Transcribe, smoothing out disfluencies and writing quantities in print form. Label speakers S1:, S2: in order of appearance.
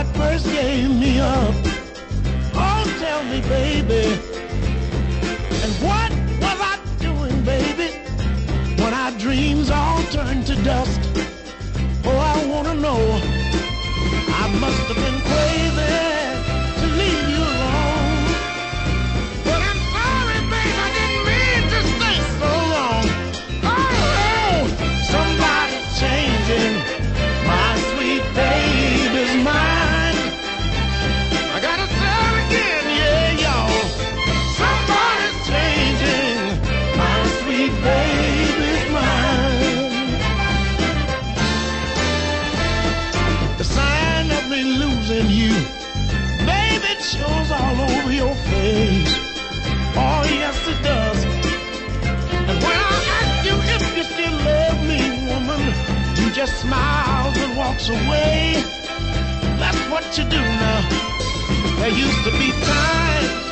S1: first gave me up. Oh, tell me, baby, and what was I doing, baby, when our dreams all turned to dust? Oh, I wanna know. I must have been crazy to leave you alone. But I'm sorry, babe, I didn't mean to stay so long. Oh, somebody's changing. My sweet baby's mine. I gotta say it again, yeah, y'all. Somebody's changing. My sweet baby's mine. The sign of me losing you, baby, it shows all over your face. Oh, yes, it does. And when I ask you if you still love me, woman, you just smiles and walks away. That's what you do now. There used to be times